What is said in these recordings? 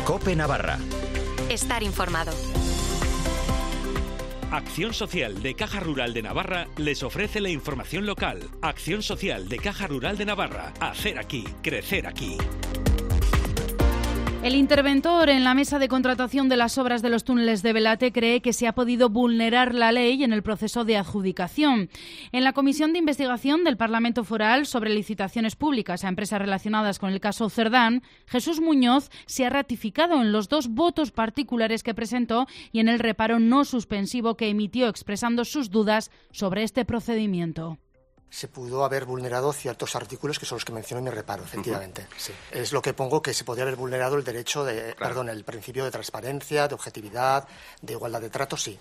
COPE Navarra. Estar informado. Acción Social de Caja Rural de Navarra les ofrece la información local. Acción Social de Caja Rural de Navarra. Hacer aquí, crecer aquí. El interventor en la mesa de contratación de las obras de los túneles de Belate cree que se ha podido vulnerar la ley en el proceso de adjudicación. En la Comisión de Investigación del Parlamento Foral sobre licitaciones públicas a empresas relacionadas con el caso Cerdán, Jesús Muñoz se ha ratificado en los 2 votos particulares que presentó y en el reparo no suspensivo que emitió expresando sus dudas sobre este procedimiento. Se pudo haber vulnerado ciertos artículos que son los que menciono en mi reparo, efectivamente. Sí. Es lo que pongo, que se podría haber vulnerado el derecho de, el principio de transparencia, de objetividad, de igualdad de trato, sí.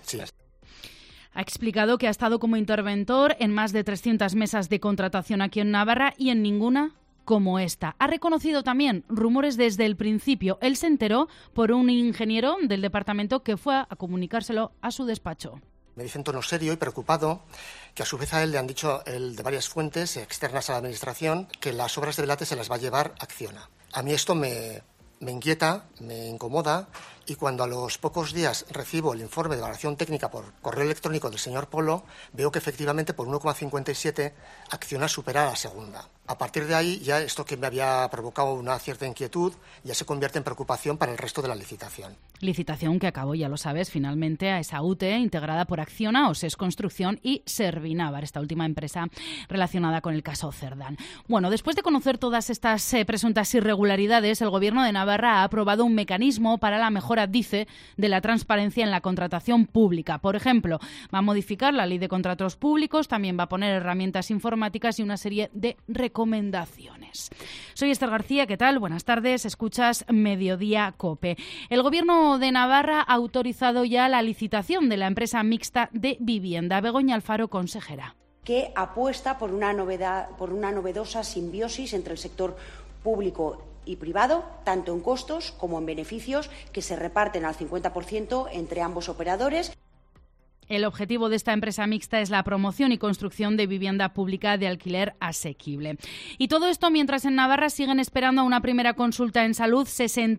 Ha explicado que ha estado como interventor en más de 300 mesas de contratación aquí en Navarra y en ninguna como esta. Ha reconocido también rumores desde el principio. Él se enteró por un ingeniero del departamento que fue a comunicárselo a su despacho. Me dice en tono serio y preocupado que a su vez a él le han dicho de varias fuentes externas a la Administración que las obras de Belate se las va a llevar Acciona. A mí esto me inquieta, me incomoda, y cuando a los pocos días recibo el informe de valoración técnica por correo electrónico del señor Polo, veo que efectivamente por 1,57 Acciona supera a la segunda. A partir de ahí, ya esto que me había provocado una cierta inquietud ya se convierte en preocupación para el resto de la licitación. Licitación que acabó, ya lo sabes, finalmente a esa UTE integrada por Acciona, OSES Construcción y Servinavar, esta última empresa relacionada con el caso Cerdán. Bueno, después de conocer todas estas presuntas irregularidades, el Gobierno de Navarra ha aprobado un mecanismo para la mejora, dice, de la transparencia en la contratación pública. Por ejemplo, va a modificar la ley de contratos públicos, también va a poner herramientas informáticas y una serie de recomendaciones. Soy Esther García, ¿qué tal? Buenas tardes, escuchas Mediodía COPE. El Gobierno de Navarra ha autorizado ya la licitación de la empresa mixta de vivienda. Begoña Alfaro, consejera. Que apuesta por una novedosa simbiosis entre el sector público y privado, tanto en costos como en beneficios, que se reparten al 50% entre ambos operadores. El objetivo de esta empresa mixta es la promoción y construcción de vivienda pública de alquiler asequible. Y todo esto mientras en Navarra siguen esperando a una primera consulta en salud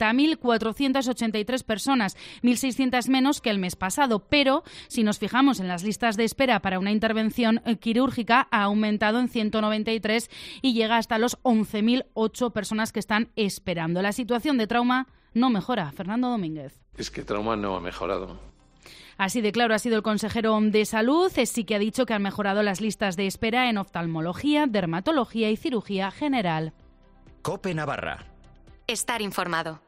60.483 personas, 1.600 menos que el mes pasado. Pero si nos fijamos en las listas de espera para una intervención quirúrgica, ha aumentado en 193 y llega hasta los 11.008 personas que están esperando. La situación de trauma no mejora. Fernando Domínguez. Es que trauma no ha mejorado. Así de claro ha sido el consejero de Salud. Sí que ha dicho que han mejorado las listas de espera en oftalmología, dermatología y cirugía general. COPE Navarra. Estar informado.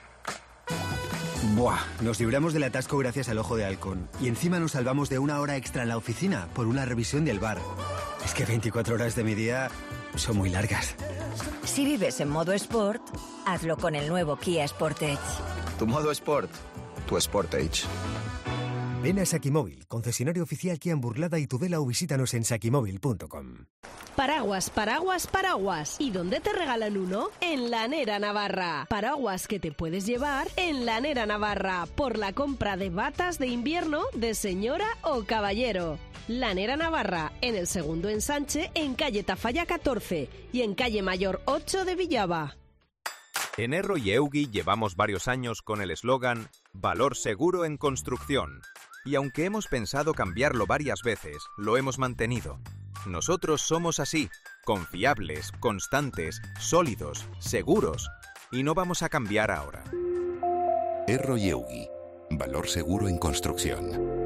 Buah, nos libramos del atasco gracias al Ojo de Halcón. Y encima nos salvamos de una hora extra en la oficina por una revisión del bar. Es que 24 horas de mi día son muy largas. Si vives en modo Sport, hazlo con el nuevo Kia Sportage. Tu modo Sport, tu Sportage. Ven a Sakimóvil, concesionario oficial Kia en Burlada y Tudela, o visítanos en sakimóvil.com. Paraguas, paraguas, paraguas. ¿Y dónde te regalan uno? En Lanera Navarra. Paraguas que te puedes llevar en Lanera Navarra por la compra de batas de invierno de señora o caballero. Lanera Navarra, en el segundo ensanche, en calle Tafalla 14 y en calle Mayor 8 de Villaba. En Erro y Eugui llevamos varios años con el eslogan Valor seguro en construcción. Y aunque hemos pensado cambiarlo varias veces, lo hemos mantenido. Nosotros somos así, confiables, constantes, sólidos, seguros. Y no vamos a cambiar ahora. Erro y Eugui. Valor seguro en construcción.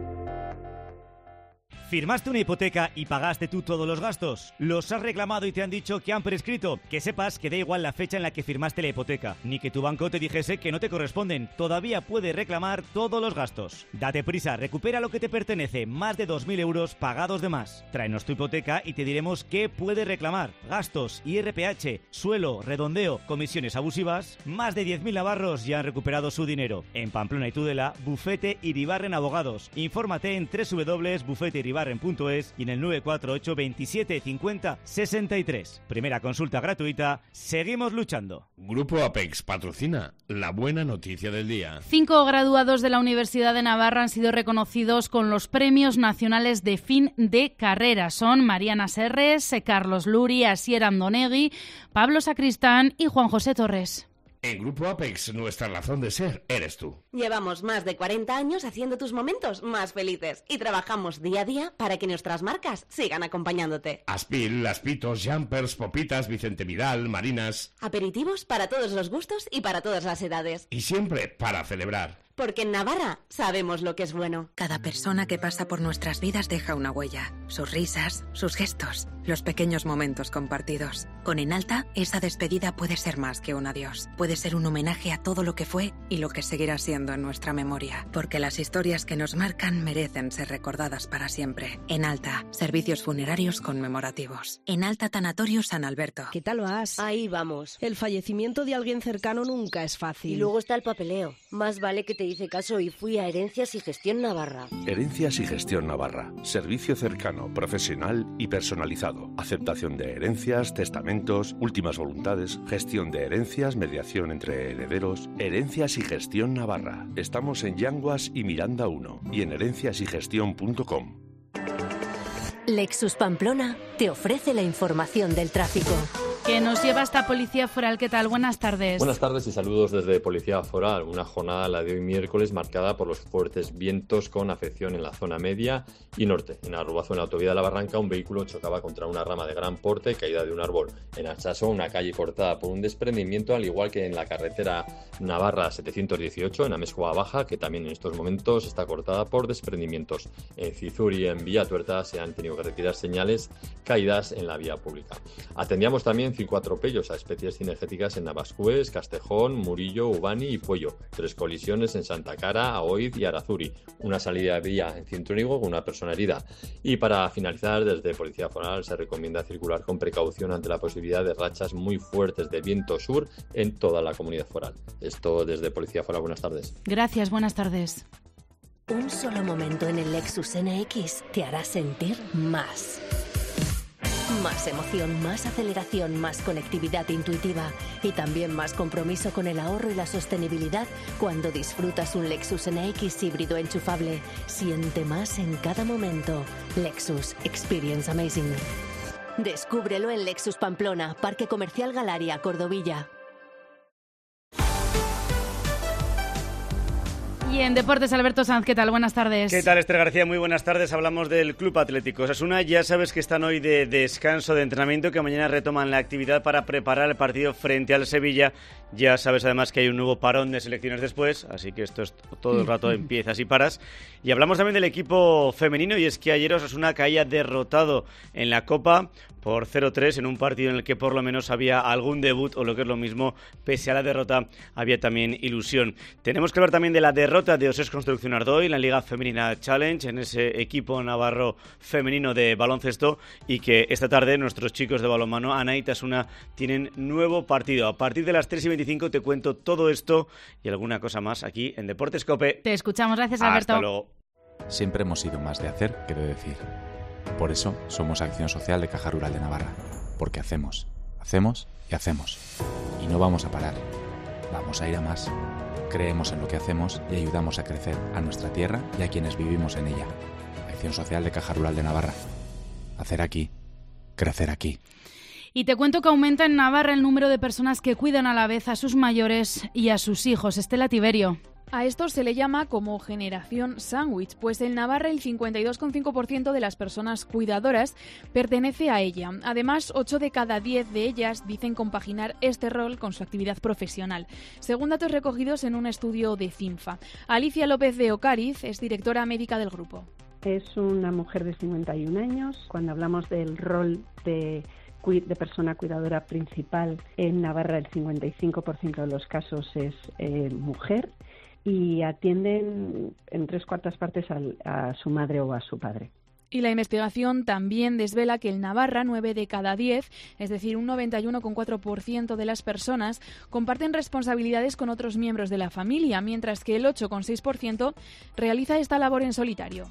¿Firmaste una hipoteca y pagaste tú todos los gastos? ¿Los has reclamado y te han dicho que han prescrito? Que sepas que da igual la fecha en la que firmaste la hipoteca, ni que tu banco te dijese que no te corresponden. Todavía puedes reclamar todos los gastos. Date prisa, recupera lo que te pertenece, más de 2.000 euros pagados de más. Tráenos tu hipoteca y te diremos qué puedes reclamar. Gastos, IRPH, suelo, redondeo, comisiones abusivas. Más de 10.000 navarros ya han recuperado su dinero. En Pamplona y Tudela, Bufete Iribarren Abogados. Infórmate en www.bufeteiribarren.es y en el 948 27 50 63. Primera consulta gratuita. Seguimos luchando. Grupo Apex patrocina la buena noticia del día. 5 graduados de la Universidad de Navarra han sido reconocidos con los premios nacionales de fin de carrera. Son Mariana Serres, Carlos Luri, Asier Andonegui, Pablo Sacristán y Juan José Torres. En Grupo Apex, nuestra razón de ser eres tú. Llevamos más de 40 años haciendo tus momentos más felices y trabajamos día a día para que nuestras marcas sigan acompañándote. Aspil, Aspitos, Jumpers, Popitas, Vicente Vidal, Marinas... Aperitivos para todos los gustos y para todas las edades. Y siempre para celebrar. Porque en Navarra sabemos lo que es bueno. Cada persona que pasa por nuestras vidas deja una huella. Sus risas, sus gestos, los pequeños momentos compartidos. Con Enalta, esa despedida puede ser más que un adiós. Puede ser un homenaje a todo lo que fue y lo que seguirá siendo en nuestra memoria. Porque las historias que nos marcan merecen ser recordadas para siempre. Enalta, servicios funerarios conmemorativos. Enalta Tanatorio San Alberto. ¿Qué tal vas? Ahí vamos. El fallecimiento de alguien cercano nunca es fácil. Y luego está el papeleo. Más vale que te hice caso y fui a Herencias y Gestión Navarra. Herencias y Gestión Navarra. Servicio cercano, profesional y personalizado. Aceptación de herencias, testamentos, últimas voluntades, gestión de herencias, mediación entre herederos. Herencias y Gestión Navarra. Estamos en Yanguas y Miranda 1 y en herenciasygestión.com. Lexus Pamplona te ofrece la información del tráfico. Que nos lleva hasta Policía Foral. ¿Qué tal? Buenas tardes. Buenas tardes y saludos desde Policía Foral. Una jornada, la de hoy miércoles, marcada por los fuertes vientos con afección en la zona media y norte. En Arrubazo, en la autovía de la Barranca, un vehículo chocaba contra una rama de gran porte caída de un árbol. En Achaso, una calle cortada por un desprendimiento, al igual que en la carretera Navarra 718, en Amezcoa Baja, que también en estos momentos está cortada por desprendimientos. En Cizur y en Villatuerta se han tenido que retirar señales caídas en la vía pública. Atendíamos también 5 atropellos a especies cinegéticas en Navascués, Castejón, Murillo, Ubani y Puello. 3 colisiones en Santa Cara, Aoiz y Arazuri. Una salida de vía en Cintruénigo con una persona herida. Y para finalizar, desde Policía Foral se recomienda circular con precaución ante la posibilidad de rachas muy fuertes de viento sur en toda la comunidad foral. Esto desde Policía Foral. Buenas tardes. Gracias, buenas tardes. Un solo momento en el Lexus NX te hará sentir más. Más emoción, más aceleración, más conectividad intuitiva y también más compromiso con el ahorro y la sostenibilidad cuando disfrutas un Lexus NX híbrido enchufable. Siente más en cada momento. Lexus Experience Amazing. Descúbrelo en Lexus Pamplona, Parque Comercial Galaria, Cordovilla. Y en Deportes, Alberto Sanz, ¿qué tal? Buenas tardes. ¿Qué tal, Esther García? Muy buenas tardes. Hablamos del Club Atlético Osasuna. Ya sabes que están hoy de descanso de entrenamiento, que mañana retoman la actividad para preparar el partido frente al Sevilla. Ya sabes además que hay un nuevo parón de selecciones después, así que esto es todo el rato empiezas y paras. Y hablamos también del equipo femenino, y es que ayer Osasuna caía derrotado en la Copa por 0-3 en un partido en el que por lo menos había algún debut, o lo que es lo mismo, pese a la derrota había también ilusión. Tenemos que hablar también de la derrota de Osés Construcción Ardoy en la Liga Femenina Challenge, en ese equipo navarro femenino de baloncesto, y que esta tarde nuestros chicos de balonmano, Ana y Tasuna, tienen nuevo partido. A partir de las 3:25 te cuento todo esto y alguna cosa más aquí en Deportes COPE. Te escuchamos, gracias Alberto. Hasta luego. Siempre hemos sido más de hacer que de decir. Por eso somos Acción Social de Caja Rural de Navarra. Porque hacemos, hacemos y hacemos. Y no vamos a parar. Vamos a ir a más. Creemos en lo que hacemos y ayudamos a crecer a nuestra tierra y a quienes vivimos en ella. Acción Social de Caja Rural de Navarra. Hacer aquí, crecer aquí. Y te cuento que aumenta en Navarra el número de personas que cuidan a la vez a sus mayores y a sus hijos. Estela Tiberio. A esto se le llama como generación sándwich, pues en Navarra el 52,5% de las personas cuidadoras pertenece a ella. Además, 8 de cada 10 de ellas dicen compaginar este rol con su actividad profesional, según datos recogidos en un estudio de CINFA. Alicia López de Ocariz es directora médica del grupo. Es una mujer de 51 años. Cuando hablamos del rol de persona cuidadora principal en Navarra, el 55% de los casos es mujer, y atienden en 3/4 partes a su madre o a su padre. Y la investigación también desvela que en Navarra 9 de cada 10, es decir, un 91,4% de las personas, comparten responsabilidades con otros miembros de la familia, mientras que el 8,6% realiza esta labor en solitario.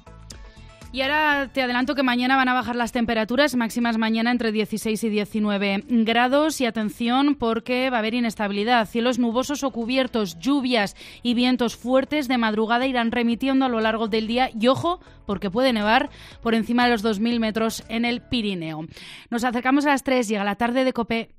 Y ahora te adelanto que mañana van a bajar las temperaturas máximas, mañana entre 16 y 19 grados. Y atención, porque va a haber inestabilidad. Cielos nubosos o cubiertos, lluvias y vientos fuertes de madrugada irán remitiendo a lo largo del día. Y ojo, porque puede nevar por encima de los 2.000 metros en el Pirineo. Nos acercamos a las 3, llega la tarde de COPE.